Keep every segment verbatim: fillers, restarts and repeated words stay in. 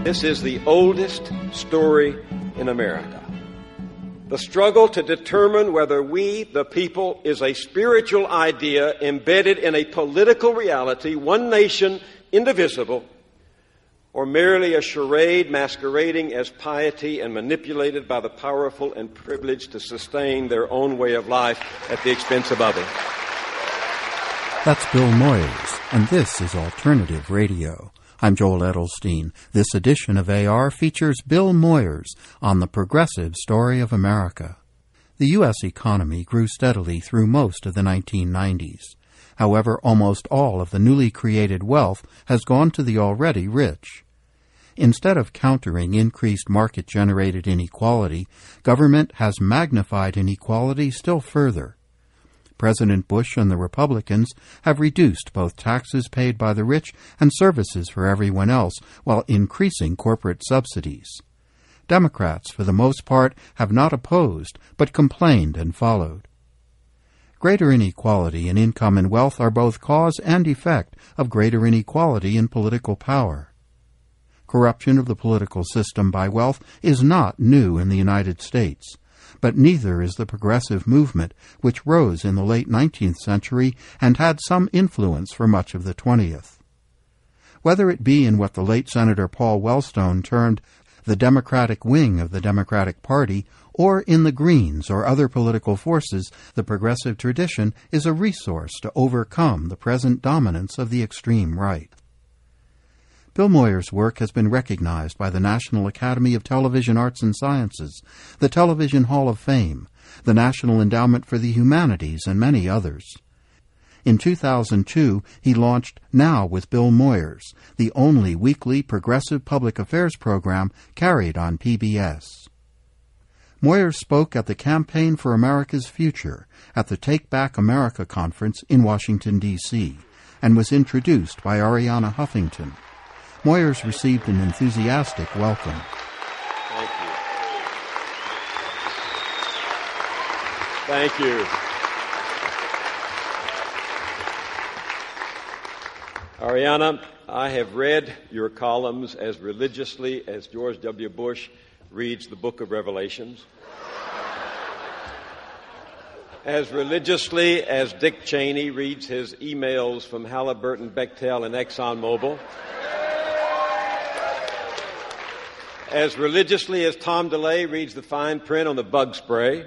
This is the oldest story in America. The struggle to determine whether we, the people, is a spiritual idea embedded in a political reality, one nation, indivisible, or merely a charade masquerading as piety and manipulated by the powerful and privileged to sustain their own way of life at the expense of others. That's Bill Moyers, and this is Alternative Radio. I'm Joel Edelstein. This edition of A R features Bill Moyers on the progressive story of America. The U S economy grew steadily through most of the nineteen nineties. However, almost all of the newly created wealth has gone to the already rich. Instead of countering increased market-generated inequality, government has magnified inequality still further. President Bush and the Republicans have reduced both taxes paid by the rich and services for everyone else while increasing corporate subsidies. Democrats, for the most part, have not opposed, but complained and followed. Greater inequality in income and wealth are both cause and effect of greater inequality in political power. Corruption of the political system by wealth is not new in the United States, but neither is the progressive movement, which rose in the late nineteenth century and had some influence for much of the twentieth. Whether it be in what the late Senator Paul Wellstone termed the Democratic wing of the Democratic Party, or in the Greens or other political forces, the progressive tradition is a resource to overcome the present dominance of the extreme right. Bill Moyers' work has been recognized by the National Academy of Television Arts and Sciences, the Television Hall of Fame, the National Endowment for the Humanities, and many others. In two thousand two, he launched Now with Bill Moyers, the only weekly progressive public affairs program carried on P B S. Moyers spoke at the Campaign for America's Future at the Take Back America Conference in Washington, D C, and was introduced by Arianna Huffington. Moyers received an enthusiastic welcome. Thank you. Thank you. Arianna, I have read your columns as religiously as George W. Bush reads the book of Revelations, as religiously as Dick Cheney reads his emails from Halliburton, Bechtel, and ExxonMobil, as religiously as Tom DeLay reads the fine print on the bug spray,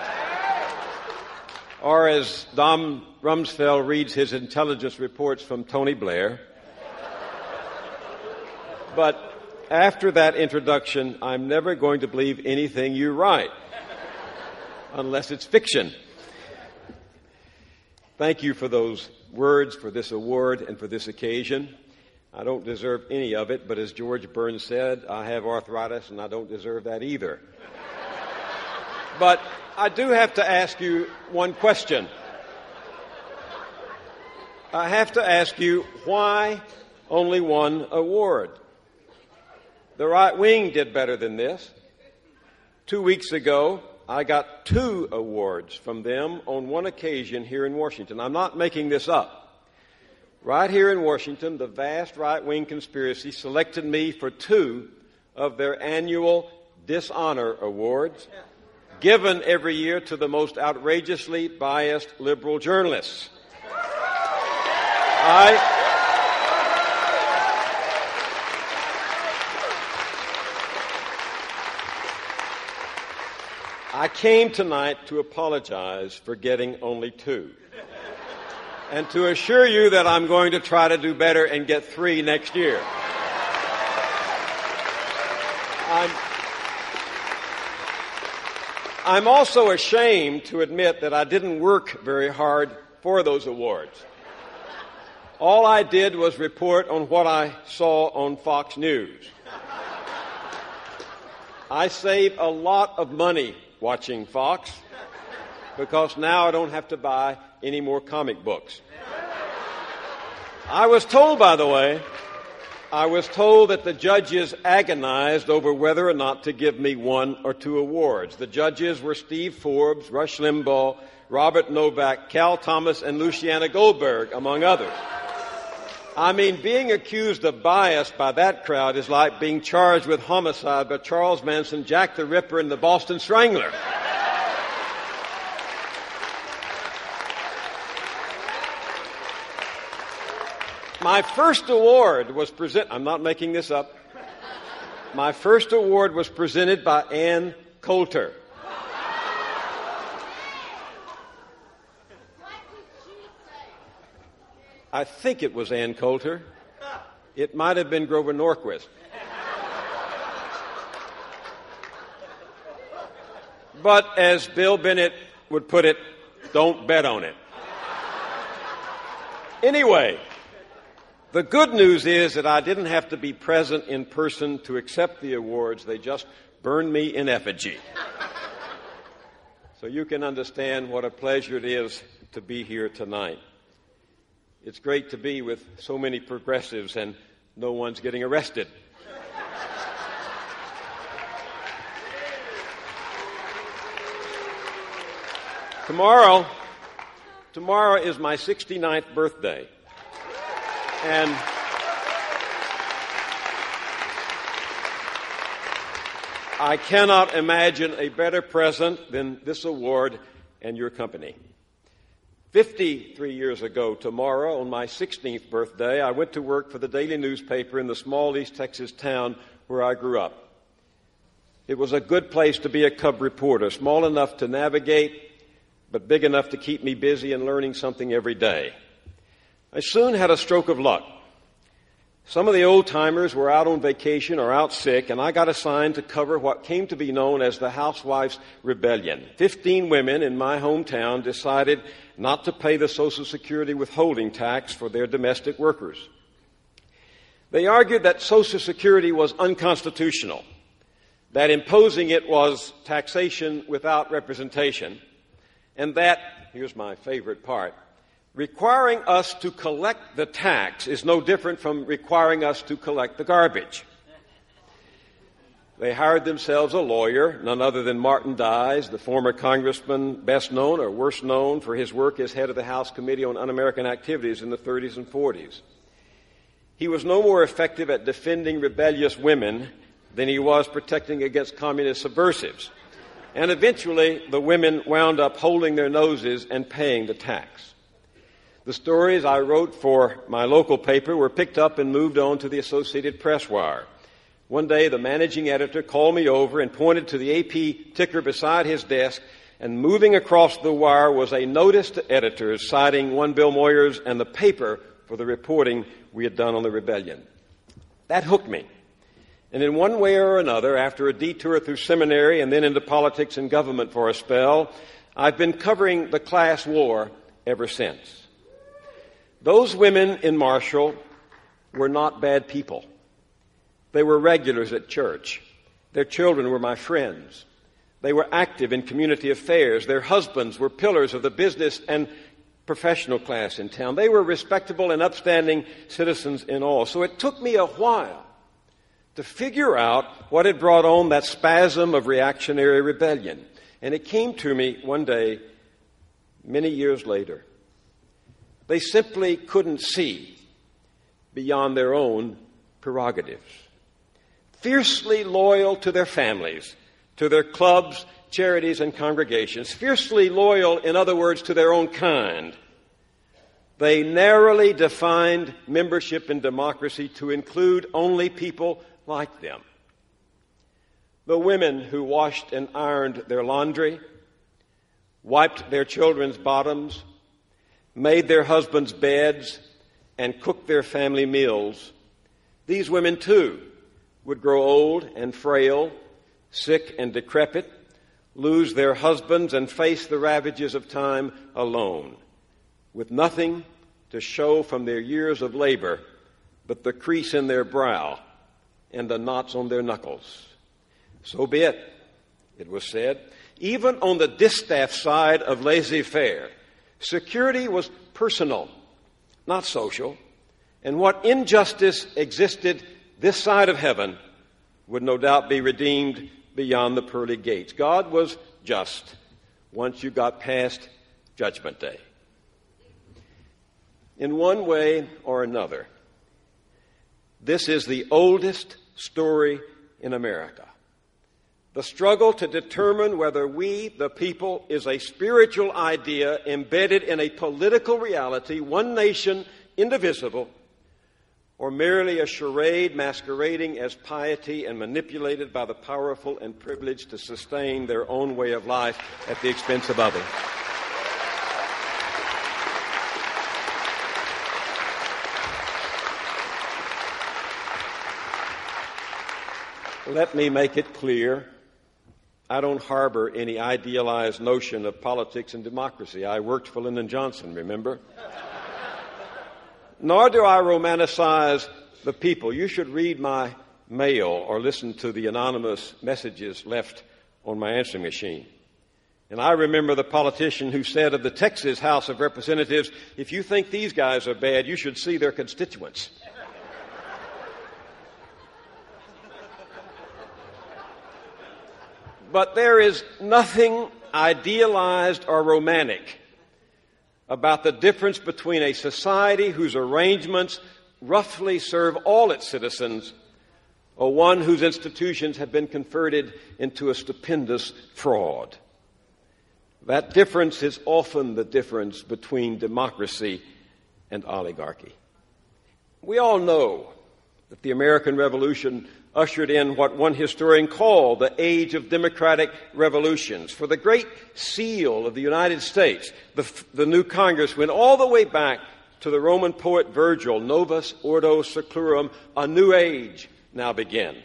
or as Don Rumsfeld reads his intelligence reports from Tony Blair. But after that introduction, I'm never going to believe anything you write, unless it's fiction. Thank you for those words, for this award, and for this occasion. I don't deserve any of it, but as George Burns said, I have arthritis and I don't deserve that either. But I do have to ask you one question. I have to ask you, why only one award? The right wing did better than this. Two weeks ago, I got two awards from them on one occasion here in Washington. I'm not making this up. Right here in Washington, the vast right-wing conspiracy selected me for two of their annual Dishonor Awards, given every year to the most outrageously biased liberal journalists. I, I came tonight to apologize for getting only two, and to assure you that I'm going to try to do better and get three next year. I'm, I'm also ashamed to admit that I didn't work very hard for those awards. All I did was report on what I saw on Fox News. I save a lot of money watching Fox, because now I don't have to buy any more comic books. I was told, by the way, I was told that the judges agonized over whether or not to give me one or two awards. The judges were Steve Forbes, Rush Limbaugh, Robert Novak, Cal Thomas, and Luciana Goldberg, among others. I mean, being accused of bias by that crowd is like being charged with homicide by Charles Manson, Jack the Ripper, and the Boston Strangler. My first award was present. I'm not making this up. My first award was presented by Ann Coulter. I think it was Ann Coulter. It might have been Grover Norquist. But as Bill Bennett would put it, don't bet on it. Anyway, the good news is that I didn't have to be present in person to accept the awards. They just burned me in effigy. So you can understand what a pleasure it is to be here tonight. It's great to be with so many progressives and no one's getting arrested. Tomorrow, tomorrow is my sixty-ninth birthday. And I cannot imagine a better present than this award and your company. fifty-three years ago tomorrow, on my sixteenth birthday, I went to work for the daily newspaper in the small East Texas town where I grew up. It was a good place to be a cub reporter, small enough to navigate, but big enough to keep me busy and learning something every day. I soon had a stroke of luck. Some of the old-timers were out on vacation or out sick, and I got assigned to cover what came to be known as the Housewives' Rebellion. Fifteen women in my hometown decided not to pay the Social Security withholding tax for their domestic workers. They argued that Social Security was unconstitutional, that imposing it was taxation without representation, and that, here's my favorite part, requiring us to collect the tax is no different from requiring us to collect the garbage. They hired themselves a lawyer, none other than Martin Dies, the former congressman best known or worst known for his work as head of the House Committee on Un-American Activities in the thirties and forties. He was no more effective at defending rebellious women than he was protecting against communist subversives. And eventually, the women wound up holding their noses and paying the tax. The stories I wrote for my local paper were picked up and moved on to the Associated Press wire. One day, the managing editor called me over and pointed to the A P ticker beside his desk, and moving across the wire was a notice to editors citing one Bill Moyers and the paper for the reporting we had done on the rebellion. That hooked me. And in one way or another, after a detour through seminary and then into politics and government for a spell, I've been covering the class war ever since. Those women in Marshall were not bad people. They were regulars at church. Their children were my friends. They were active in community affairs. Their husbands were pillars of the business and professional class in town. They were respectable and upstanding citizens in all. So it took me a while to figure out what had brought on that spasm of reactionary rebellion. And it came to me one day, many years later. They simply couldn't see beyond their own prerogatives. Fiercely loyal to their families, to their clubs, charities, and congregations. Fiercely loyal, in other words, to their own kind. They narrowly defined membership in democracy to include only people like them. The women who washed and ironed their laundry, wiped their children's bottoms, made their husbands' beds, and cooked their family meals. These women, too, would grow old and frail, sick and decrepit, lose their husbands, and face the ravages of time alone, with nothing to show from their years of labor but the crease in their brow and the knots on their knuckles. So be it, it was said. Even on the distaff side of laissez-faire, security was personal, not social, and what injustice existed this side of heaven would no doubt be redeemed beyond the pearly gates. God was just once you got past Judgment Day. In one way or another, This is the oldest story in America. The struggle to determine whether we, the people, is a spiritual idea embedded in a political reality, one nation, indivisible, or merely a charade masquerading as piety and manipulated by the powerful and privileged to sustain their own way of life at the expense of others. Let me make it clear, I don't harbor any idealized notion of politics and democracy. I worked for Lyndon Johnson, remember? Nor do I romanticize the people. You should read my mail or listen to the anonymous messages left on my answering machine. And I remember the politician who said of the Texas House of Representatives, if you think these guys are bad, you should see their constituents. But there is nothing idealized or romantic about the difference between a society whose arrangements roughly serve all its citizens or one whose institutions have been converted into a stupendous fraud. That difference is often the difference between democracy and oligarchy. We all know that the American Revolution ushered in what one historian called the age of democratic revolutions. For the great seal of the United States, the, the new Congress went all the way back to the Roman poet Virgil, Novus Ordo Seclorum, a new age now begins.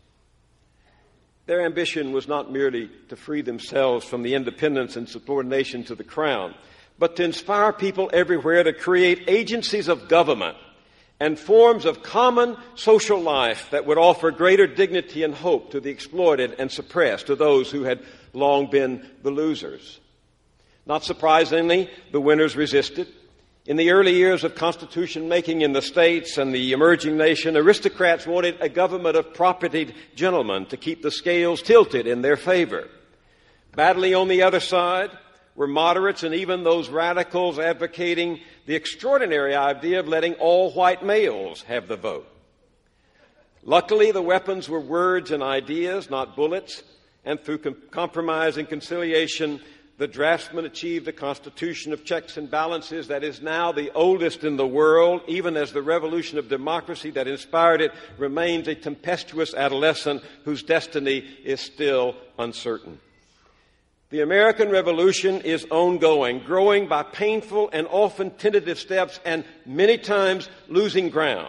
Their ambition was not merely to free themselves from the independence and subordination to the crown, but to inspire people everywhere to create agencies of government and forms of common social life that would offer greater dignity and hope to the exploited and suppressed, to those who had long been the losers. Not surprisingly, the winners resisted. In the early years of constitution making in the states and the emerging nation, aristocrats wanted a government of propertied gentlemen to keep the scales tilted in their favor. Battling on the other side were moderates and even those radicals advocating the extraordinary idea of letting all white males have the vote. Luckily, the weapons were words and ideas, not bullets, and through com- compromise and conciliation, the draftsmen achieved a constitution of checks and balances that is now the oldest in the world, even as the revolution of democracy that inspired it remains a tempestuous adolescent whose destiny is still uncertain. The American Revolution is ongoing, growing by painful and often tentative steps and many times losing ground.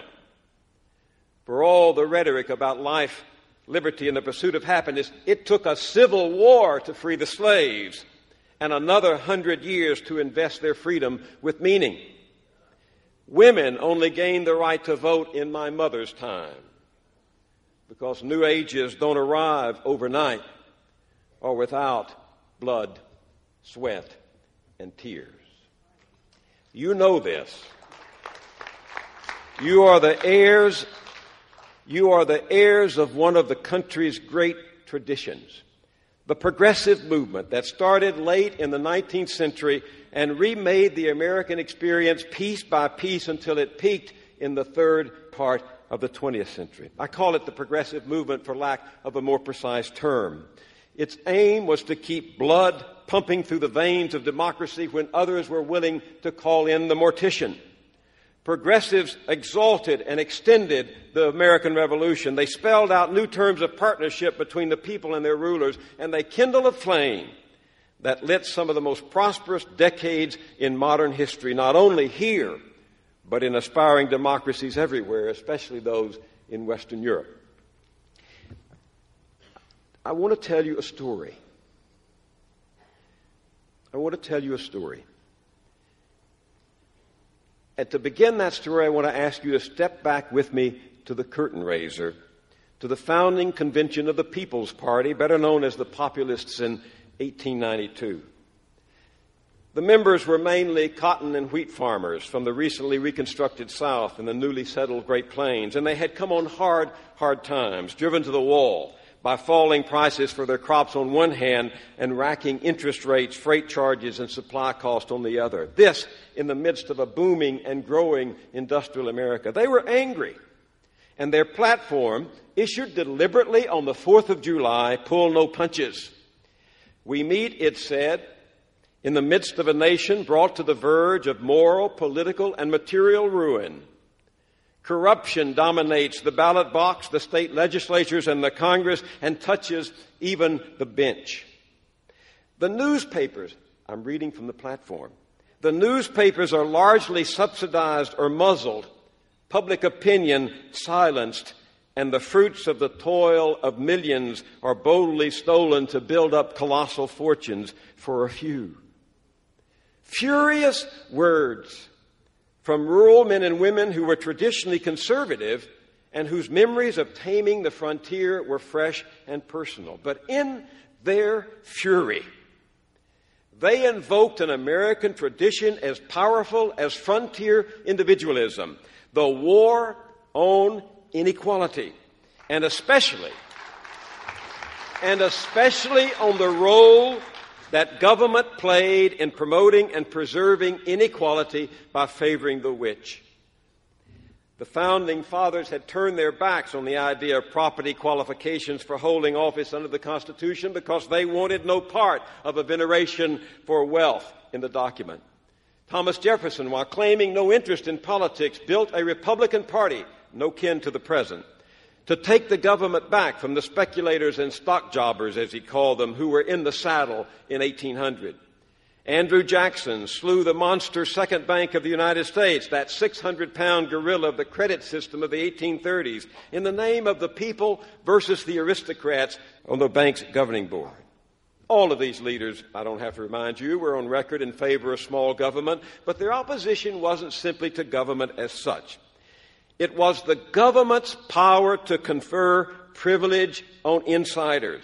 For all the rhetoric about life, liberty, and the pursuit of happiness, it took a civil war to free the slaves and another hundred years to invest their freedom with meaning. Women only gained the right to vote in my mother's time because new ages don't arrive overnight or without blood, sweat, and tears. You know this. You are the heirs, you are the heirs of one of the country's great traditions, the progressive movement that started late in the nineteenth century and remade the American experience piece by piece until it peaked in the third part of the twentieth century. I call it the progressive movement for lack of a more precise term. Its aim was to keep blood pumping through the veins of democracy when others were willing to call in the mortician. Progressives exalted and extended the American Revolution. They spelled out new terms of partnership between the people and their rulers, and they kindled a flame that lit some of the most prosperous decades in modern history, not only here, but in aspiring democracies everywhere, especially those in Western Europe. I want to tell you a story. I want to tell you a story. And to begin that story, I want to ask you to step back with me to the curtain raiser, to the founding convention of the People's Party, better known as the Populists, in eighteen ninety-two. The members were mainly cotton and wheat farmers from the recently reconstructed South and the newly settled Great Plains, and they had come on hard, hard times, driven to the wall by falling prices for their crops on one hand and racking interest rates, freight charges, and supply costs on the other. This in the midst of a booming and growing industrial America. They were angry, And their platform, issued deliberately on the fourth of July, pulled no punches. We meet, it said, in the midst of a nation brought to the verge of moral, political, and material ruin. Corruption dominates the ballot box, the state legislatures, and the Congress, and touches even the bench. The newspapers, I'm reading from the platform, the newspapers are largely subsidized or muzzled, public opinion silenced, and the fruits of the toil of millions are boldly stolen to build up colossal fortunes for a few. Furious words from rural men and women who were traditionally conservative and whose memories of taming the frontier were fresh and personal. But in their fury, they invoked an American tradition as powerful as frontier individualism, the war on inequality, and especially, and especially on the role that government played in promoting and preserving inequality by favoring the rich. The founding fathers had turned their backs on the idea of property qualifications for holding office under the Constitution because they wanted no part of a veneration for wealth in the document. Thomas Jefferson, while claiming no interest in politics, built a Republican Party, no kin to the present, to take the government back from the speculators and stock jobbers, as he called them, who were in the saddle in eighteen hundred. Andrew Jackson slew the monster Second Bank of the United States, that six hundred pound gorilla of the credit system of the eighteen thirties, in the name of the people versus the aristocrats on the bank's governing board. All of these leaders, I don't have to remind you, were on record in favor of small government, but their opposition wasn't simply to government as such. It was the government's power to confer privilege on insiders,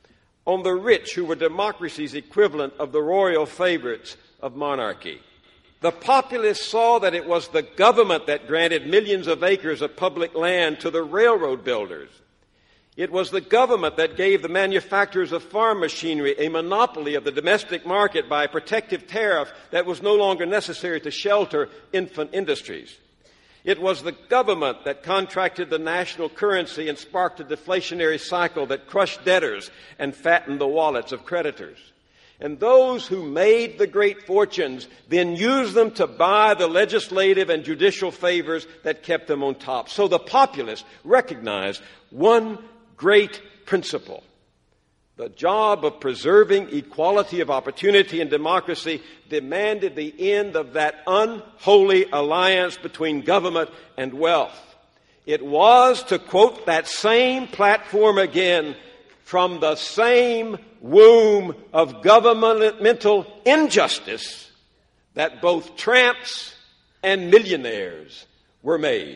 on the rich who were democracy's equivalent of the royal favorites of monarchy. The populace saw that it was the government that granted millions of acres of public land to the railroad builders. It was the government that gave the manufacturers of farm machinery a monopoly of the domestic market by a protective tariff that was no longer necessary to shelter infant industries. It was the government that contracted the national currency and sparked a deflationary cycle that crushed debtors and fattened the wallets of creditors. And those who made the great fortunes then used them to buy the legislative and judicial favors that kept them on top. So the populace recognized one great principle. The job of preserving equality of opportunity and democracy demanded the end of that unholy alliance between government and wealth. It was, to quote that same platform again, from the same womb of governmental injustice that both tramps and millionaires were made.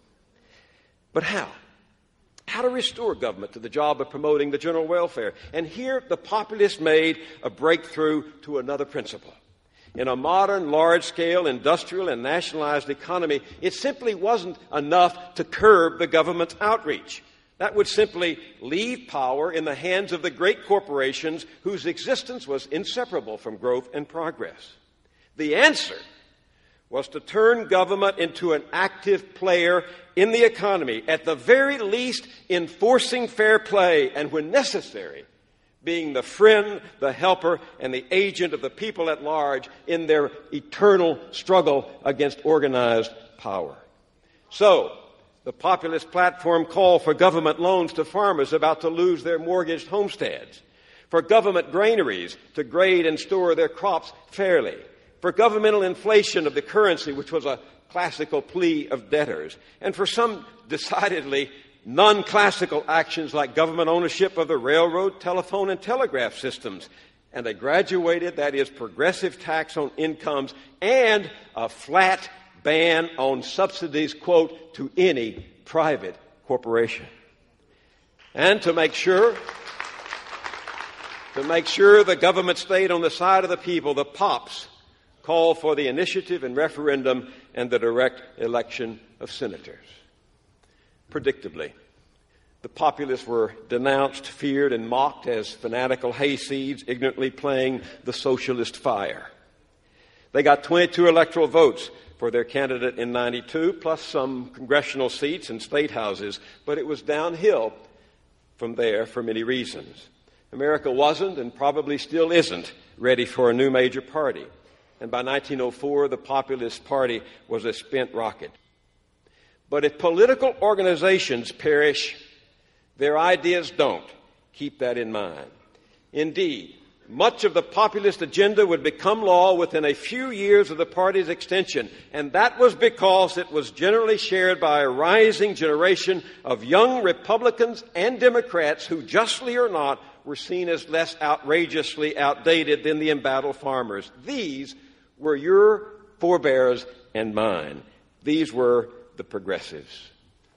But how? How to restore government to the job of promoting the general welfare. And here the populists made a breakthrough to another principle. In a modern, large-scale, industrial, and nationalized economy, it simply wasn't enough to curb the government's outreach. That would simply leave power in the hands of the great corporations whose existence was inseparable from growth and progress. The answer was to turn government into an active player in the economy, at the very least enforcing fair play, and when necessary, being the friend, the helper, and the agent of the people at large in their eternal struggle against organized power. So, the populist platform called for government loans to farmers about to lose their mortgaged homesteads, for government granaries to grade and store their crops fairly, for governmental inflation of the currency, which was a classical plea of debtors, and for some decidedly non-classical actions like government ownership of the railroad, telephone, and telegraph systems, and a graduated, that is, progressive tax on incomes, and a flat ban on subsidies, quote, to any private corporation. And to make sure, to make sure the government stayed on the side of the people, the Pops called for the initiative and referendum and the direct election of senators. Predictably, the populists were denounced, feared, and mocked as fanatical hayseeds ignorantly playing the socialist fire. They got twenty-two electoral votes for their candidate in ninety-two, plus some congressional seats and state houses, but it was downhill from there for many reasons. America wasn't and probably still isn't ready for a new major party. And by nineteen oh four, the Populist Party was a spent rocket. But if political organizations perish, their ideas don't. Keep that in mind. Indeed, much of the populist agenda would become law within a few years of the party's extension, and that was because it was generally shared by a rising generation of young Republicans and Democrats who, justly or not, were seen as less outrageously outdated than the embattled farmers. These were your forebears and mine. These were the progressives.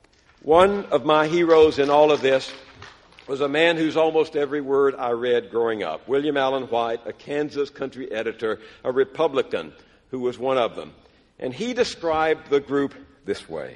One of my heroes in all of this was a man whose almost every word I read growing up, William Allen White, a Kansas country editor, a Republican who was one of them. And he described the group this way: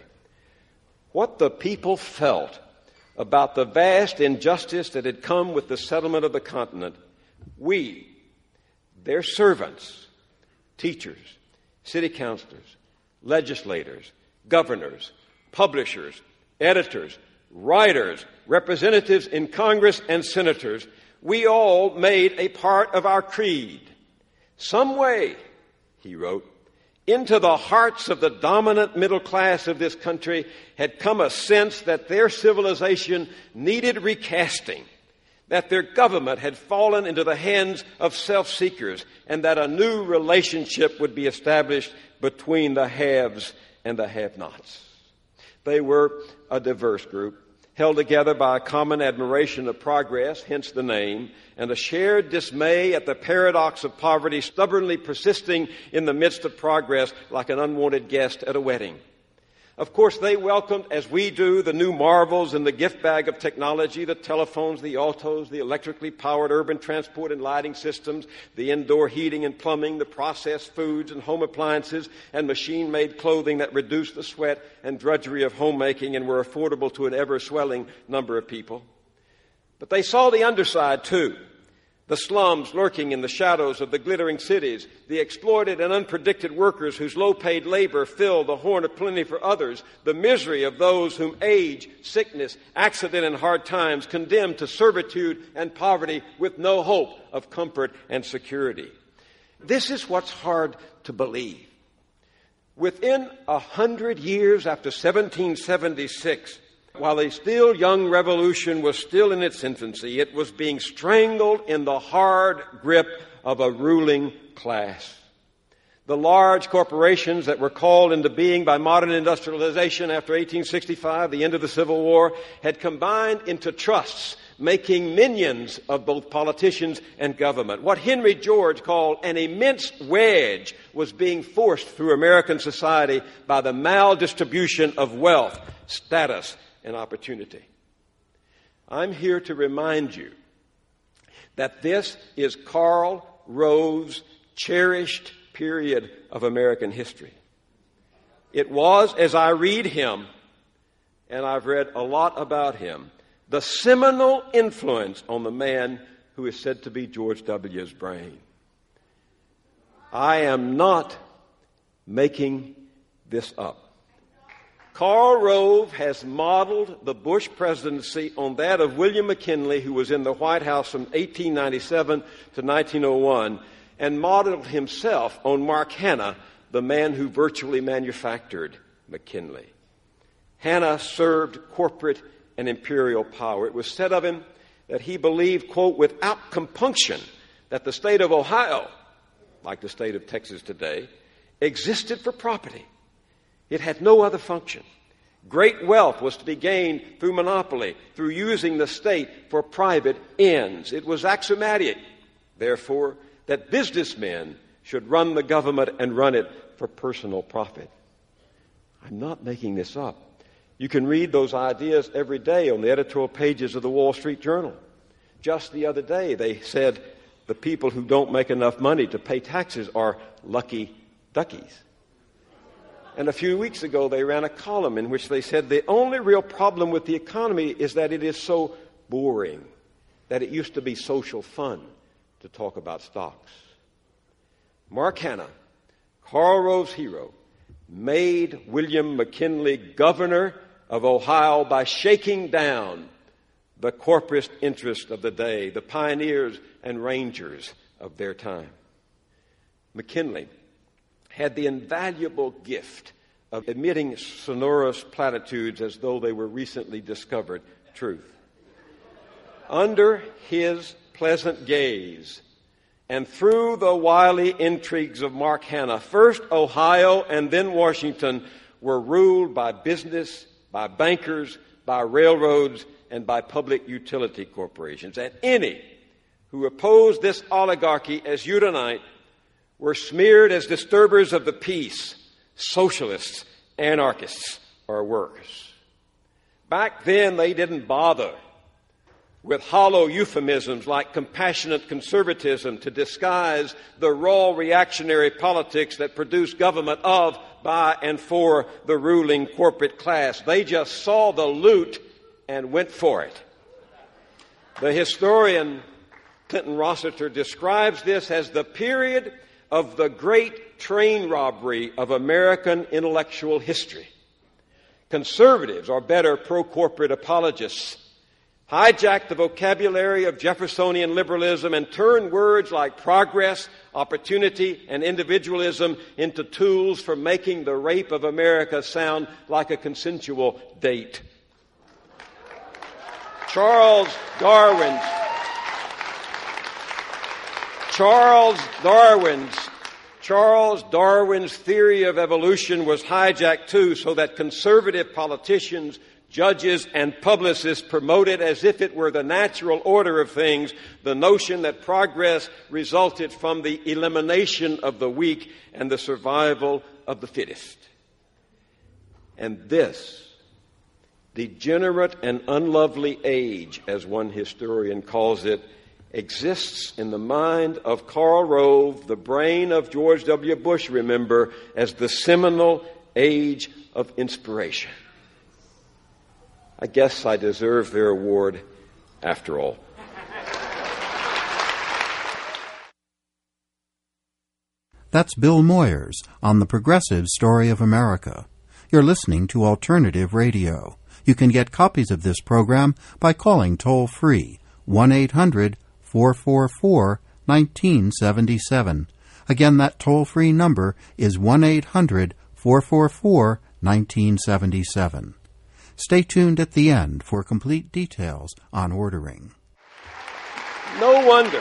what the people felt about the vast injustice that had come with the settlement of the continent, we, their servants, teachers, city councilors, legislators, governors, publishers, editors, writers, representatives in Congress and senators, we all made a part of our creed. Some way, he wrote, into the hearts of the dominant middle class of this country had come a sense that their civilization needed recasting, that their government had fallen into the hands of self-seekers, and that a new relationship would be established between the haves and the have-nots. They were a diverse group, held together by a common admiration of progress, hence the name, and a shared dismay at the paradox of poverty stubbornly persisting in the midst of progress like an unwanted guest at a wedding. Of course, they welcomed, as we do, the new marvels in the gift bag of technology, the telephones, the autos, the electrically powered urban transport and lighting systems, the indoor heating and plumbing, the processed foods and home appliances, and machine-made clothing that reduced the sweat and drudgery of homemaking and were affordable to an ever-swelling number of people. But they saw the underside, too. The slums lurking in the shadows of the glittering cities, the exploited and unpredicted workers whose low-paid labor filled the horn of plenty for others, the misery of those whom age, sickness, accident, and hard times condemned to servitude and poverty with no hope of comfort and security. This is what's hard to believe. Within a hundred years after seventeen seventy-six, while a still young revolution was still in its infancy, it was being strangled in the hard grip of a ruling class. The large corporations that were called into being by modern industrialization after eighteen sixty-five, the end of the Civil War, had combined into trusts, making minions of both politicians and government. What Henry George called an immense wedge was being forced through American society by the maldistribution of wealth, status, and opportunity. I'm here to remind you that this is Karl Rove's cherished period of American history. It was, as I read him, and I've read a lot about him, the seminal influence on the man who is said to be George W.'s brain. I am not making this up. Karl Rove has modeled the Bush presidency on that of William McKinley, who was in the White House from eighteen ninety-seven to nineteen oh one, and modeled himself on Mark Hanna, the man who virtually manufactured McKinley. Hanna served corporate and imperial power. It was said of him that he believed, quote, without compunction, that the state of Ohio, like the state of Texas today, existed for property. It had no other function. Great wealth was to be gained through monopoly, through using the state for private ends. It was axiomatic, therefore, that businessmen should run the government and run it for personal profit. I'm not making this up. You can read those ideas every day on the editorial pages of the Wall Street Journal. Just the other day, they said the people who don't make enough money to pay taxes are lucky duckies. And a few weeks ago, they ran a column in which they said the only real problem with the economy is that it is so boring, that it used to be social fun to talk about stocks. Mark Hanna, Karl Rove's hero, made William McKinley governor of Ohio by shaking down the corporate interest of the day, the pioneers and rangers of their time. McKinley had the invaluable gift of emitting sonorous platitudes as though they were recently discovered truth. Under his pleasant gaze and through the wily intrigues of Mark Hanna, first Ohio and then Washington were ruled by business, by bankers, by railroads, and by public utility corporations. And any who opposed this oligarchy as you tonight were smeared as disturbers of the peace, socialists, anarchists, or worse. Back then, they didn't bother with hollow euphemisms like compassionate conservatism to disguise the raw reactionary politics that produce government of, by, and for the ruling corporate class. They just saw the loot and went for it. The historian Clinton Rossiter describes this as the period of the great train robbery of American intellectual history. Conservatives, or better, pro-corporate apologists, hijacked the vocabulary of Jeffersonian liberalism and turned words like progress, opportunity, and individualism into tools for making the rape of America sound like a consensual date. Charles Darwin's Charles Darwin's Charles Darwin's theory of evolution was hijacked too, so that conservative politicians, judges, and publicists promoted as if it were the natural order of things the notion that progress resulted from the elimination of the weak and the survival of the fittest. And this degenerate and unlovely age, as one historian calls it, exists in the mind of Karl Rove, the brain of George W. Bush, remember, as the seminal age of inspiration. I guess I deserve their award after all. That's Bill Moyers on the Progressive Story of America. You're listening to Alternative Radio. You can get copies of this program by calling toll-free one eight hundred four four four nineteen seventy-seven. Again, that toll-free number is one eight hundred four four four nineteen seventy-seven. Stay tuned at the end for complete details on ordering. No wonder.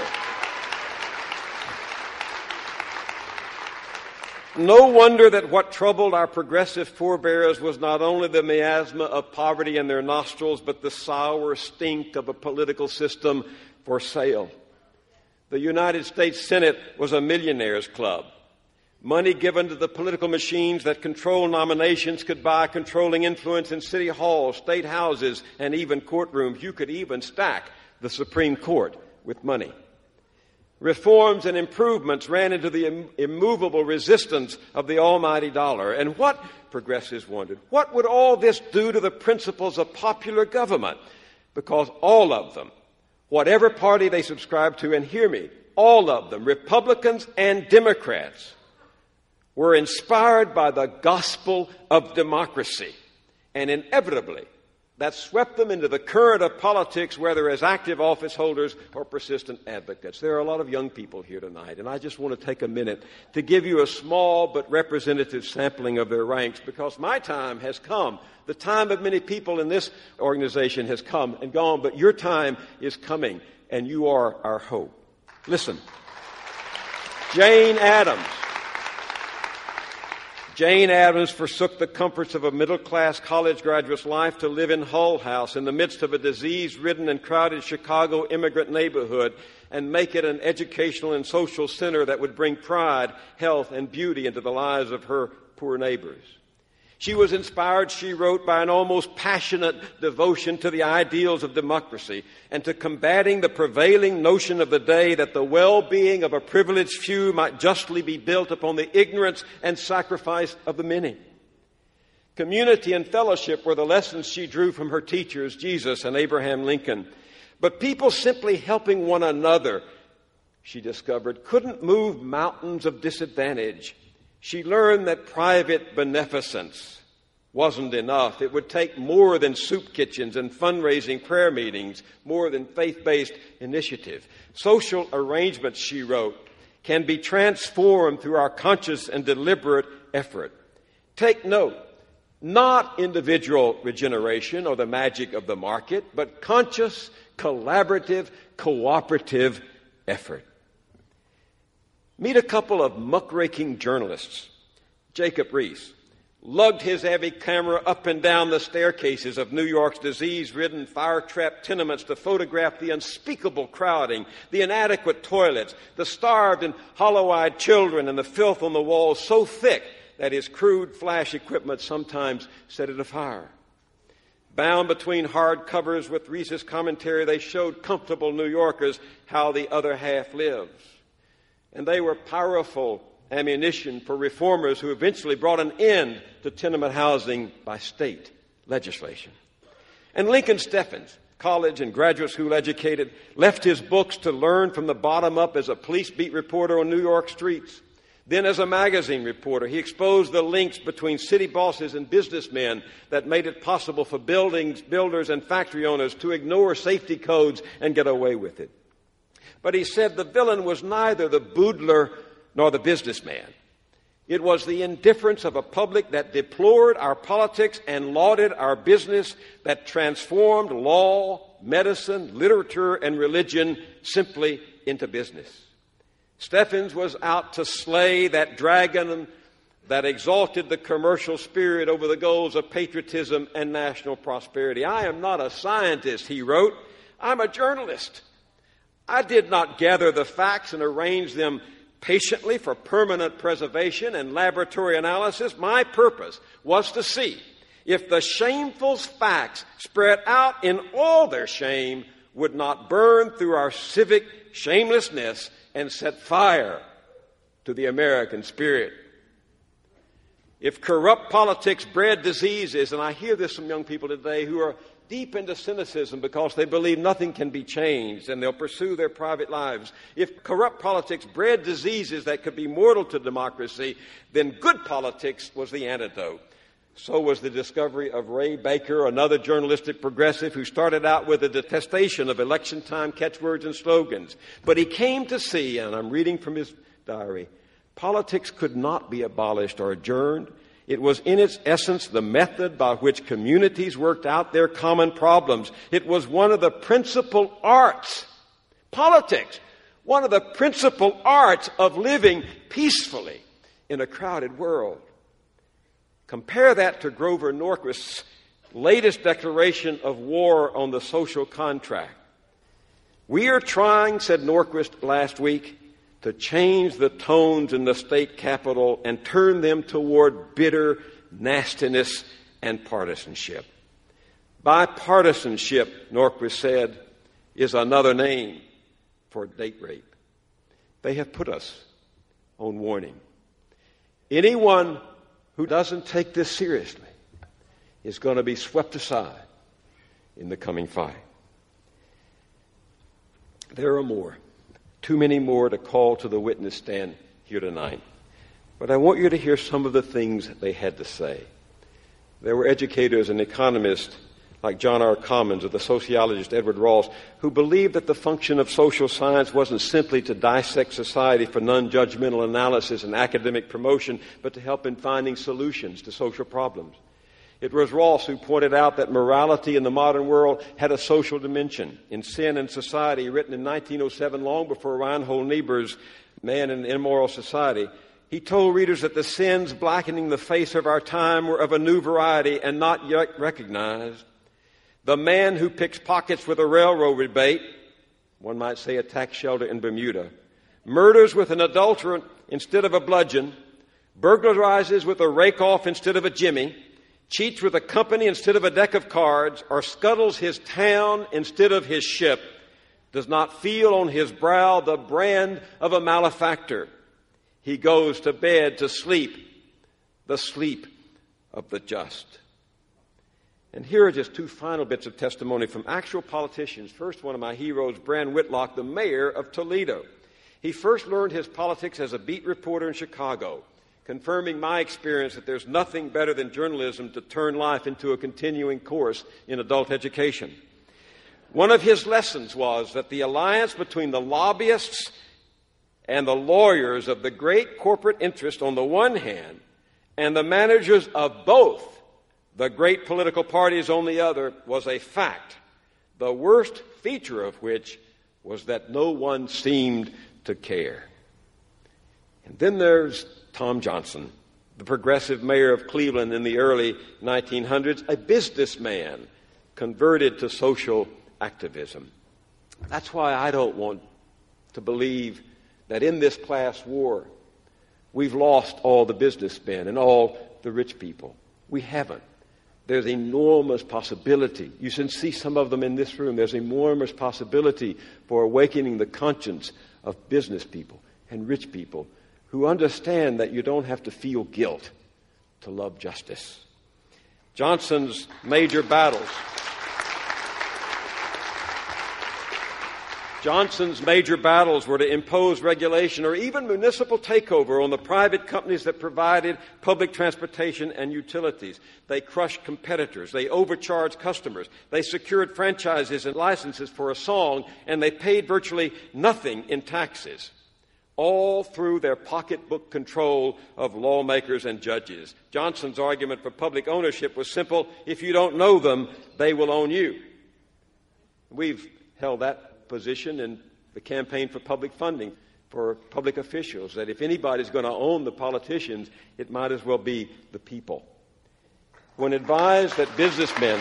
No wonder that what troubled our progressive forebears was not only the miasma of poverty in their nostrils, but the sour stink of a political system for sale. The United States Senate was a millionaire's club. Money given to the political machines that control nominations could buy controlling influence in city halls, state houses, and even courtrooms. You could even stack the Supreme Court with money. Reforms and improvements ran into the im- immovable resistance of the almighty dollar. And what, progressives wondered, what would all this do to the principles of popular government? Because all of them, whatever party they subscribed to, and hear me, all of them, Republicans and Democrats, were inspired by the gospel of democracy. And inevitably, that swept them into the current of politics, whether as active office holders or persistent advocates. There are a lot of young people here tonight, and I just want to take a minute to give you a small but representative sampling of their ranks, because my time has come. The time of many people in this organization has come and gone, but your time is coming, and you are our hope. Listen. Jane Addams. Jane Addams forsook the comforts of a middle-class college graduate's life to live in Hull House in the midst of a disease-ridden and crowded Chicago immigrant neighborhood and make it an educational and social center that would bring pride, health, and beauty into the lives of her poor neighbors. She was inspired, she wrote, by an almost passionate devotion to the ideals of democracy and to combating the prevailing notion of the day that the well-being of a privileged few might justly be built upon the ignorance and sacrifice of the many. Community and fellowship were the lessons she drew from her teachers, Jesus and Abraham Lincoln. But people simply helping one another, she discovered, couldn't move mountains of disadvantage. She learned that private beneficence wasn't enough. It would take more than soup kitchens and fundraising prayer meetings, more than faith-based initiative. Social arrangements, she wrote, can be transformed through our conscious and deliberate effort. Take note, not individual regeneration or the magic of the market, but conscious, collaborative, cooperative effort. Meet a couple of muckraking journalists. Jacob Riis lugged his heavy camera up and down the staircases of New York's disease-ridden, fire-trapped tenements to photograph the unspeakable crowding, the inadequate toilets, the starved and hollow-eyed children, and the filth on the walls so thick that his crude flash equipment sometimes set it afire. Bound between hard covers with Riis's commentary, they showed comfortable New Yorkers how the other half lives. And they were powerful ammunition for reformers who eventually brought an end to tenement housing by state legislation. And Lincoln Steffens, college and graduate school educated, left his books to learn from the bottom up as a police beat reporter on New York streets. Then as a magazine reporter, he exposed the links between city bosses and businessmen that made it possible for buildings, builders and factory owners to ignore safety codes and get away with it. But he said the villain was neither the boodler nor the businessman. It was the indifference of a public that deplored our politics and lauded our business, that transformed law, medicine, literature, and religion simply into business. Steffens was out to slay that dragon that exalted the commercial spirit over the goals of patriotism and national prosperity. I am not a scientist, he wrote. I'm a journalist. I did not gather the facts and arrange them patiently for permanent preservation and laboratory analysis. My purpose was to see if the shameful facts spread out in all their shame would not burn through our civic shamelessness and set fire to the American spirit. If corrupt politics bred diseases, and I hear this from young people today who are deep into cynicism because they believe nothing can be changed and they'll pursue their private lives. If corrupt politics bred diseases that could be mortal to democracy, then good politics was the antidote. So was the discovery of Ray Baker, another journalistic progressive who started out with a detestation of election time catchwords and slogans. But he came to see, and I'm reading from his diary, politics could not be abolished or adjourned. It was in its essence the method by which communities worked out their common problems. It was one of the principal arts, politics, one of the principal arts of living peacefully in a crowded world. Compare that to Grover Norquist's latest declaration of war on the social contract. We are trying, said Norquist last week, to change the tones in the state capitol and turn them toward bitter nastiness and partisanship. Bipartisanship, Norquist said, is another name for date rape. They have put us on warning. Anyone who doesn't take this seriously is going to be swept aside in the coming fight. There are more. Too many more to call to the witness stand here tonight. But I want you to hear some of the things they had to say. There were educators and economists like John R. Commons or the sociologist Edward Ross who believed that the function of social science wasn't simply to dissect society for non-judgmental analysis and academic promotion, but to help in finding solutions to social problems. It was Ross who pointed out that morality in the modern world had a social dimension. In Sin and Society, written in nineteen oh seven, long before Reinhold Niebuhr's Man in an Immoral Society, he told readers that the sins blackening the face of our time were of a new variety and not yet recognized. The man who picks pockets with a railroad rebate, one might say a tax shelter in Bermuda, murders with an adulterant instead of a bludgeon, burglarizes with a rake-off instead of a jimmy, cheats with a company instead of a deck of cards, or scuttles his town instead of his ship, does not feel on his brow the brand of a malefactor. He goes to bed to sleep, the sleep of the just. And here are just two final bits of testimony from actual politicians. First, one of my heroes, Bran Whitlock, the mayor of Toledo. He first learned his politics as a beat reporter in Chicago. confirming my experience that there's nothing better than journalism to turn life into a continuing course in adult education. One of his lessons was that the alliance between the lobbyists and the lawyers of the great corporate interest on the one hand and the managers of both the great political parties on the other was a fact, the worst feature of which was that no one seemed to care. And then there's Tom Johnson, the progressive mayor of Cleveland in the early nineteen hundreds, a businessman converted to social activism. That's why I don't want to believe that in this class war we've lost all the businessmen and all the rich people. We haven't. There's enormous possibility. You can see some of them in this room. There's enormous possibility for awakening the conscience of business people and rich people who understand that you don't have to feel guilt to love justice. Johnson's major battles. Johnson's major battles were to impose regulation or even municipal takeover on the private companies that provided public transportation and utilities. They crushed competitors. They overcharged customers. They secured franchises and licenses for a song, and they paid virtually nothing in taxes, all through their pocketbook control of lawmakers and judges. Johnson's argument for public ownership was simple: if you don't know them, they will own you. We've held that position in the campaign for public funding for public officials, that if anybody's going to own the politicians, it might as well be the people. When advised that businessmen...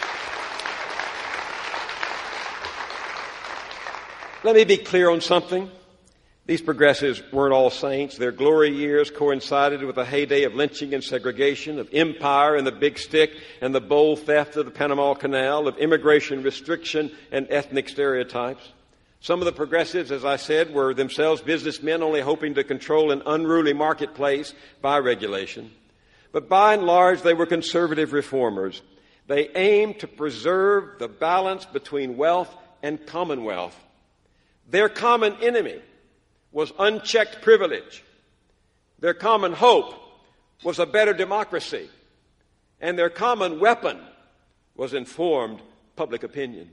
Let me be clear on something. These progressives weren't all saints. Their glory years coincided with a heyday of lynching and segregation, of empire and the big stick and the bold theft of the Panama Canal, of immigration restriction and ethnic stereotypes. Some of the progressives, as I said, were themselves businessmen only hoping to control an unruly marketplace by regulation. But by and large, they were conservative reformers. They aimed to preserve the balance between wealth and commonwealth. Their common enemy was unchecked privilege. Their common hope was a better democracy. And their common weapon was informed public opinion.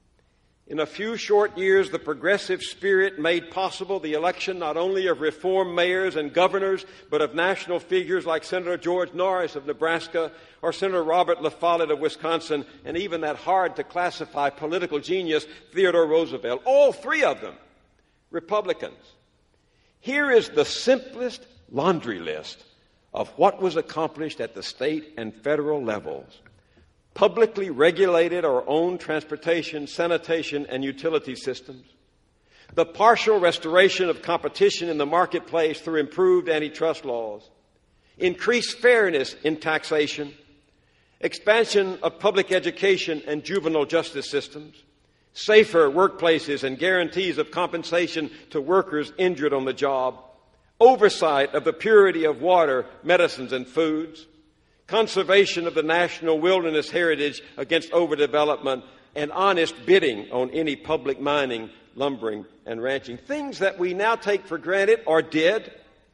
In a few short years, the progressive spirit made possible the election not only of reform mayors and governors, but of national figures like Senator George Norris of Nebraska or Senator Robert La Follette of Wisconsin, and even that hard-to-classify political genius, Theodore Roosevelt. All three of them Republicans. Here is the simplest laundry list of what was accomplished at the state and federal levels. Publicly regulated or owned transportation, sanitation, and utility systems. The partial restoration of competition in the marketplace through improved antitrust laws. Increased fairness in taxation. Expansion of public education and juvenile justice systems. Safer workplaces and guarantees of compensation to workers injured on the job, oversight of the purity of water, medicines, and foods, conservation of the national wilderness heritage against overdevelopment, and honest bidding on any public mining, lumbering, and ranching. Things that we now take for granted or did,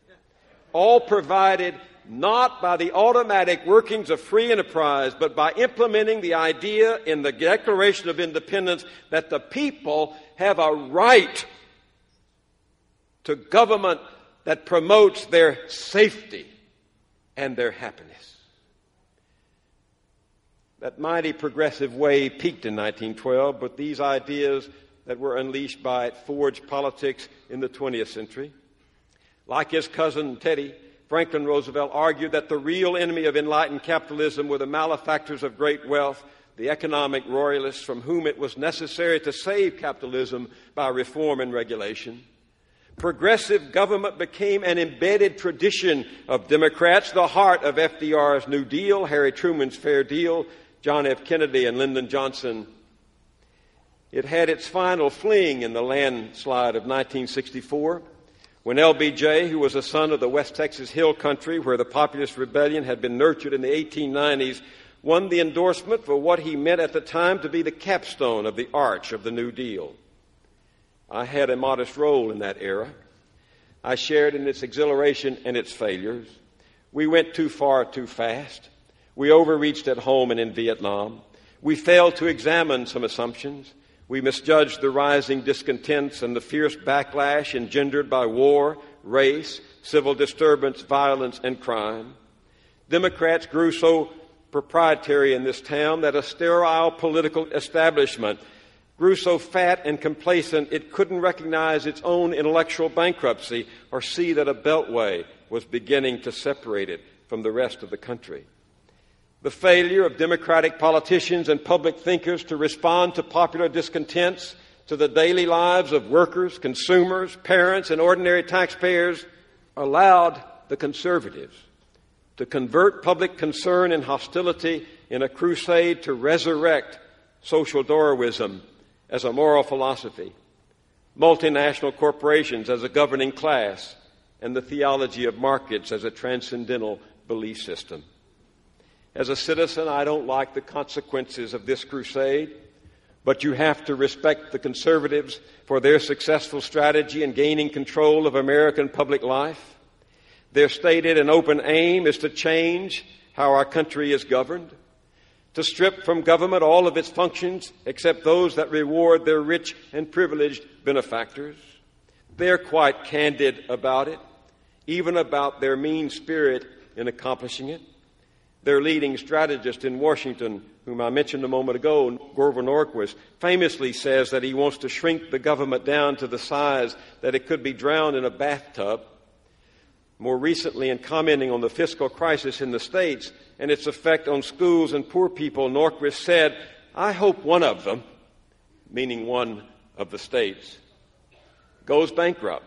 all provided not by the automatic workings of free enterprise, but by implementing the idea in the Declaration of Independence that the people have a right to government that promotes their safety and their happiness. That mighty progressive wave peaked in nineteen twelve, but these ideas that were unleashed by it forged politics in the twentieth century. Like his cousin Teddy, Franklin Roosevelt argued that the real enemy of enlightened capitalism were the malefactors of great wealth, the economic royalists from whom it was necessary to save capitalism by reform and regulation. Progressive government became an embedded tradition of Democrats, the heart of F D R's New Deal, Harry Truman's Fair Deal, John F. Kennedy and Lyndon Johnson. It had its final fling in the landslide of nineteen sixty-four, when L B J, who was a son of the West Texas Hill Country, where the populist rebellion had been nurtured in the eighteen nineties, won the endorsement for what he meant at the time to be the capstone of the arch of the New Deal. I had a modest role in that era. I shared in its exhilaration and its failures. We went too far too fast. We overreached at home and in Vietnam. We failed to examine some assumptions. We misjudged the rising discontents and the fierce backlash engendered by war, race, civil disturbance, violence, and crime. Democrats grew so proprietary in this town that a sterile political establishment grew so fat and complacent it couldn't recognize its own intellectual bankruptcy or see that a beltway was beginning to separate it from the rest of the country. The failure of democratic politicians and public thinkers to respond to popular discontents, to the daily lives of workers, consumers, parents, and ordinary taxpayers allowed the conservatives to convert public concern and hostility in a crusade to resurrect social Darwinism as a moral philosophy, multinational corporations as a governing class, and the theology of markets as a transcendental belief system. As a citizen, I don't like the consequences of this crusade, but you have to respect the conservatives for their successful strategy in gaining control of American public life. Their stated and open aim is to change how our country is governed, to strip from government all of its functions except those that reward their rich and privileged benefactors. They're quite candid about it, even about their mean spirit in accomplishing it. Their leading strategist in Washington, whom I mentioned a moment ago, Grover Norquist, famously says that he wants to shrink the government down to the size that it could be drowned in a bathtub. More recently, in commenting on the fiscal crisis in the states and its effect on schools and poor people, Norquist said, "I hope one of them," meaning one of the states, "goes bankrupt."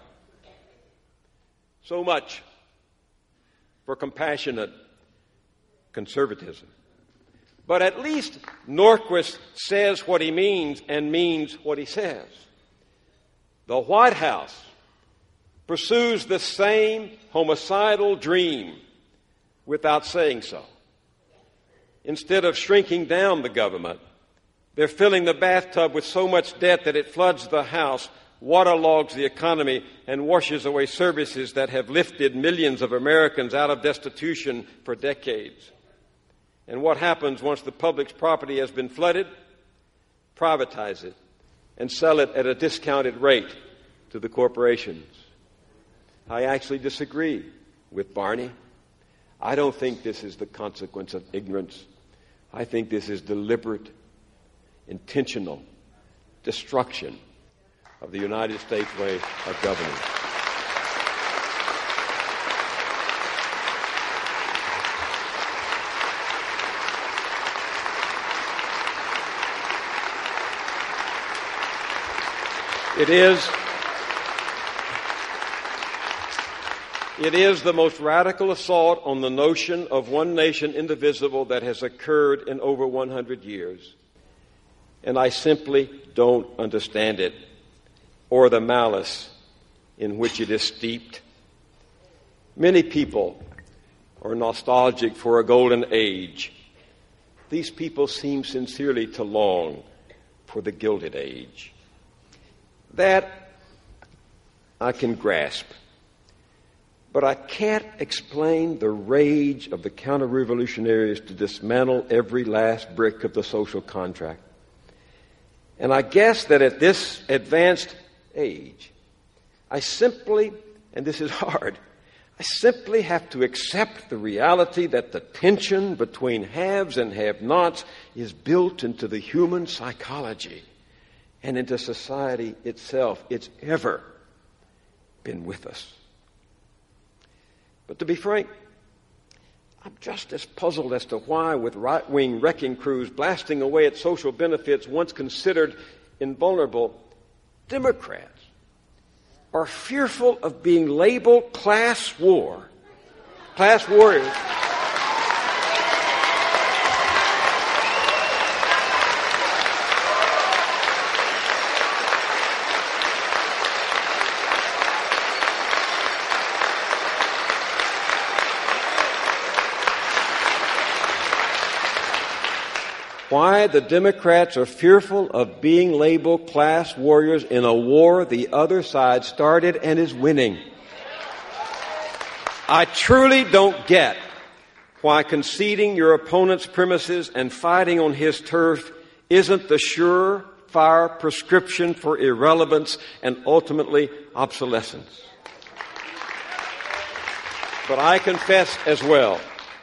So much for compassionate conservatism. But at least Norquist says what he means and means what he says. The White House pursues the same homicidal dream without saying so. Instead of shrinking down the government, they're filling the bathtub with so much debt that it floods the house, waterlogs the economy, and washes away services that have lifted millions of Americans out of destitution for decades. And what happens once the public's property has been flooded? Privatize it and sell it at a discounted rate to the corporations. I actually disagree with Barney. I don't think this is the consequence of ignorance. I think this is deliberate, intentional destruction of the United States way of governing. It is, it is the most radical assault on the notion of one nation indivisible that has occurred in over one hundred years. And I simply don't understand it or the malice in which it is steeped. Many people are nostalgic for a golden age. These people seem sincerely to long for the Gilded Age. That I can grasp, but I can't explain the rage of the counter-revolutionaries to dismantle every last brick of the social contract. And I guess that at this advanced age, I simply, and this is hard, I simply have to accept the reality that the tension between haves and have-nots is built into the human psychology and into society itself. It's ever been with us. But to be frank, I'm just as puzzled as to why, with right-wing wrecking crews blasting away at social benefits once considered invulnerable, Democrats are fearful of being labeled class war, class warriors. Why the Democrats are fearful of being labeled class warriors in a war the other side started and is winning. I truly don't get why conceding your opponent's premises and fighting on his turf isn't the surefire prescription for irrelevance and ultimately obsolescence. But I confess as well,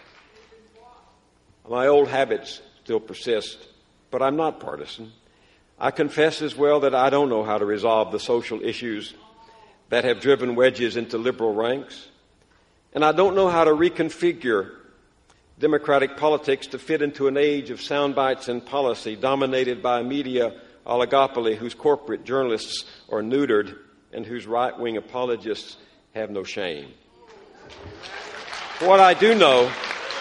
my old habits still persist, but I'm not partisan. I confess as well that I don't know how to resolve the social issues that have driven wedges into liberal ranks, and I don't know how to reconfigure democratic politics to fit into an age of sound bites and policy dominated by a media oligopoly whose corporate journalists are neutered and whose right-wing apologists have no shame. What I do know,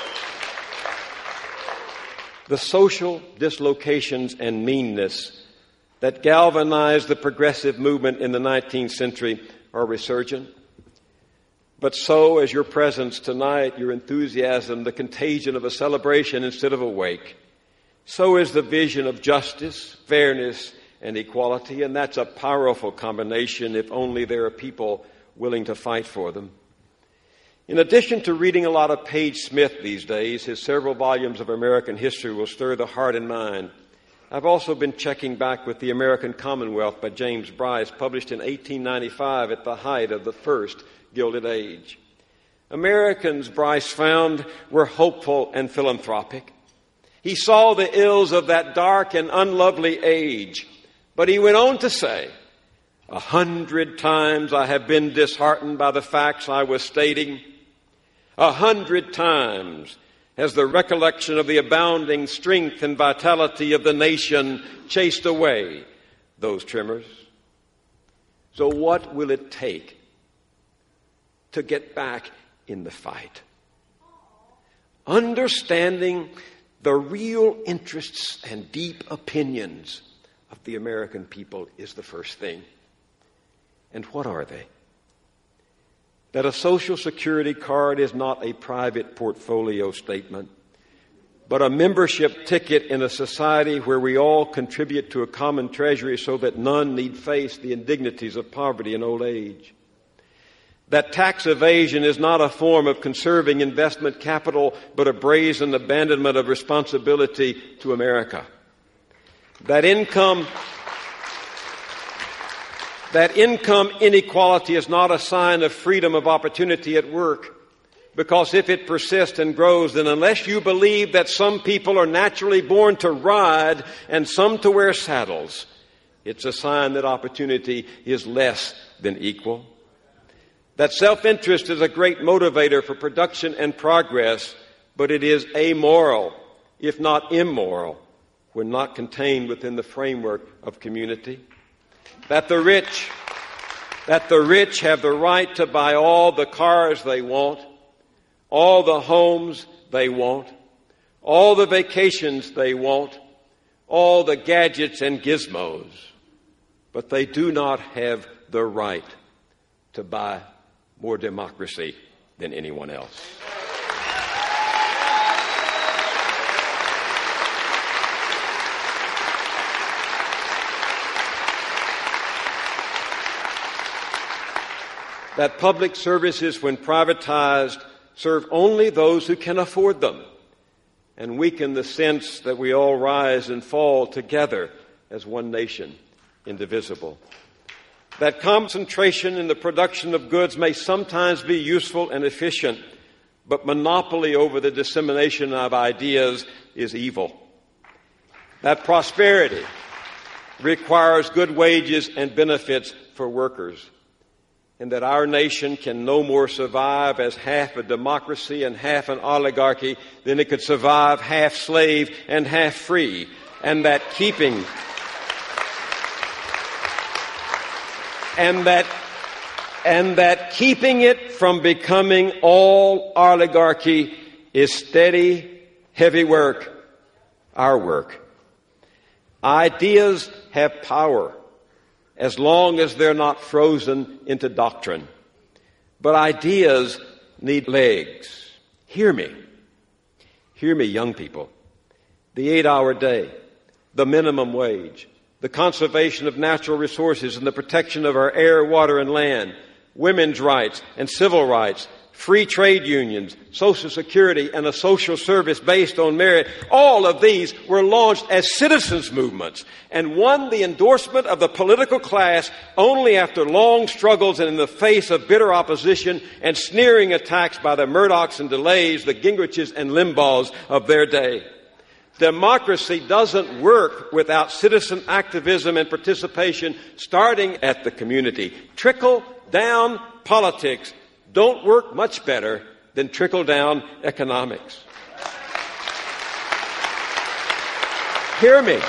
the social dislocations and meanness that galvanized the progressive movement in the nineteenth century are resurgent. But so is your presence tonight, your enthusiasm, the contagion of a celebration instead of a wake. So is the vision of justice, fairness, and equality, and that's a powerful combination if only there are people willing to fight for them. In addition to reading a lot of Page Smith these days, his several volumes of American history will stir the heart and mind. I've also been checking back with The American Commonwealth by James Bryce, published in eighteen ninety-five at the height of the first Gilded Age. Americans, Bryce found, were hopeful and philanthropic. He saw the ills of that dark and unlovely age, but he went on to say, "A hundred times I have been disheartened by the facts I was stating. A hundred times has the recollection of the abounding strength and vitality of the nation chased away those tremors." So what will it take to get back in the fight? Understanding the real interests and deep opinions of the American people is the first thing. And what are they? That a Social Security card is not a private portfolio statement, but a membership ticket in a society where we all contribute to a common treasury so that none need face the indignities of poverty and old age. That tax evasion is not a form of conserving investment capital, but a brazen abandonment of responsibility to America. That income... That income inequality is not a sign of freedom of opportunity at work, because if it persists and grows, then unless you believe that some people are naturally born to ride and some to wear saddles, it's a sign that opportunity is less than equal. That self-interest is a great motivator for production and progress, but it is amoral, if not immoral, when not contained within the framework of community. That the rich, that the rich have the right to buy all the cars they want, all the homes they want, all the vacations they want, all the gadgets and gizmos, but they do not have the right to buy more democracy than anyone else. That public services, when privatized, serve only those who can afford them and weaken the sense that we all rise and fall together as one nation, indivisible. That concentration in the production of goods may sometimes be useful and efficient, but monopoly over the dissemination of ideas is evil. That prosperity requires good wages and benefits for workers, and that our nation can no more survive as half a democracy and half an oligarchy than it could survive half slave and half free, and that keeping and that and that keeping it from becoming all oligarchy is steady, heavy work, our work. Ideas have power as long as they're not frozen into doctrine. But ideas need legs. Hear me. Hear me, young people. The eight-hour day, the minimum wage, the conservation of natural resources and the protection of our air, water, and land, women's rights and civil rights, free trade unions, Social Security, and a social service based on merit. All of these were launched as citizens' movements and won the endorsement of the political class only after long struggles and in the face of bitter opposition and sneering attacks by the Murdochs and DeLays, the Gingriches and Limbaughs of their day. Democracy doesn't work without citizen activism and participation, starting at the community. Trickle-down politics don't work much better than trickle-down economics. Hear me.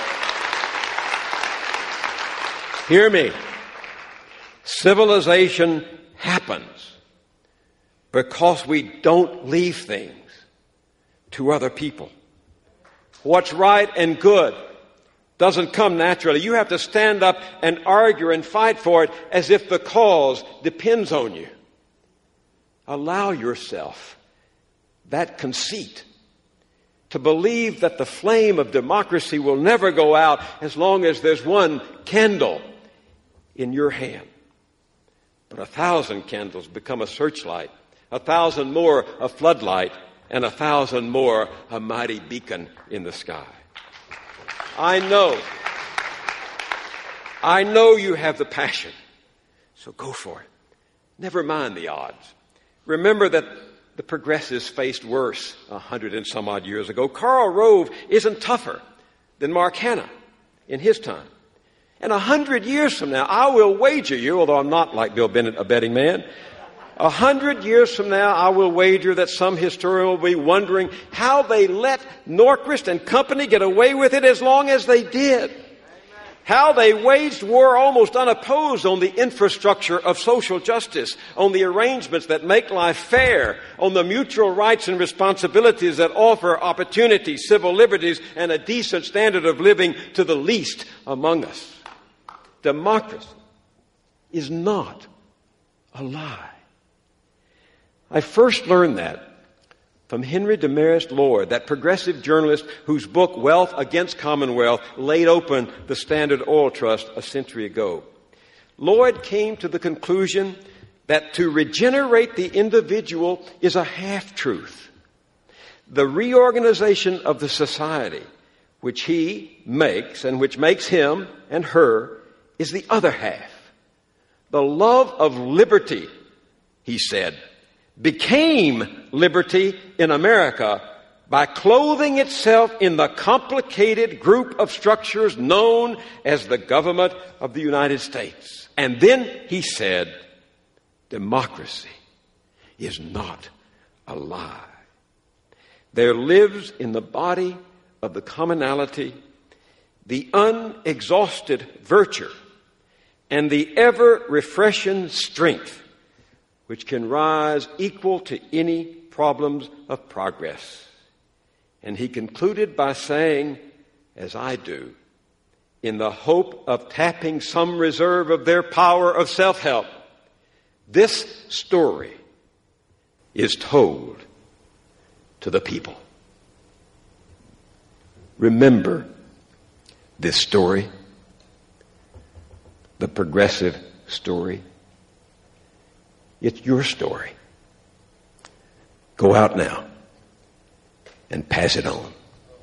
Hear me. Civilization happens because we don't leave things to other people. What's right and good doesn't come naturally. You have to stand up and argue and fight for it as if the cause depends on you. Allow yourself that conceit to believe that the flame of democracy will never go out as long as there's one candle in your hand. But a thousand candles become a searchlight, a thousand more a floodlight, and a thousand more a mighty beacon in the sky. I know, I know you have the passion, so go for it. Never mind the odds. Remember that the progressives faced worse a hundred and some odd years ago. Karl Rove isn't tougher than Mark Hanna in his time. And a hundred years from now, I will wager you, although I'm not like Bill Bennett, a betting man, a hundred years from now, I will wager that some historian will be wondering how they let Norquist and company get away with it as long as they did. How they waged war almost unopposed on the infrastructure of social justice, on the arrangements that make life fair, on the mutual rights and responsibilities that offer opportunity, civil liberties, and a decent standard of living to the least among us. Democracy is not a lie. I first learned that from Henry Demarest Lord, that progressive journalist whose book Wealth Against Commonwealth laid open the Standard Oil Trust a century ago. Lloyd came to the conclusion that to regenerate the individual is a half-truth. The reorganization of the society, which he makes and which makes him and her, is the other half. The love of liberty, he said, became liberty in America by clothing itself in the complicated group of structures known as the government of the United States. And then he said, democracy is not a lie. There lives in the body of the commonality the unexhausted virtue and the ever-refreshing strength which can rise equal to any problems of progress. And he concluded by saying, as I do, in the hope of tapping some reserve of their power of self-help, this story is told to the people. Remember this story, the progressive story. It's your story. Go out now and pass it on.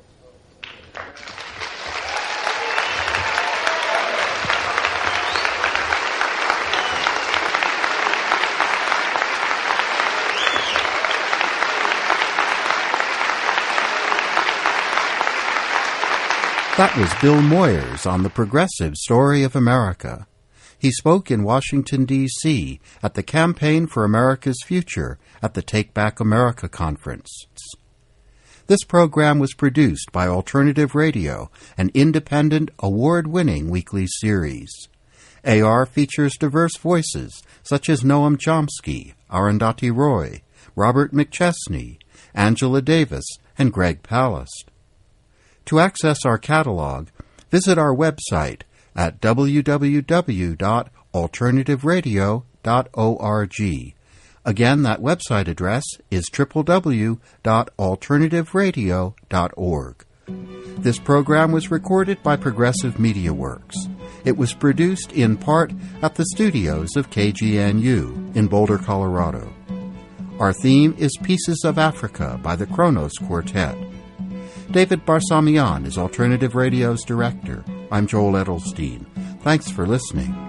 That was Bill Moyers on the progressive story of America. He spoke in Washington, D C at the Campaign for America's Future at the Take Back America Conference. This program was produced by Alternative Radio, an independent, award-winning weekly series. A R features diverse voices such as Noam Chomsky, Arundhati Roy, Robert McChesney, Angela Davis, and Greg Palast. To access our catalog, visit our website at w w w dot alternative radio dot org. Again, that website address is w w w dot alternative radio dot org. This program was recorded by Progressive Media Works. It was produced in part at the studios of K G N U in Boulder, Colorado. Our theme is Pieces of Africa by the Kronos Quartet. David Barsamian is Alternative Radio's director. I'm Joel Edelstein. Thanks for listening.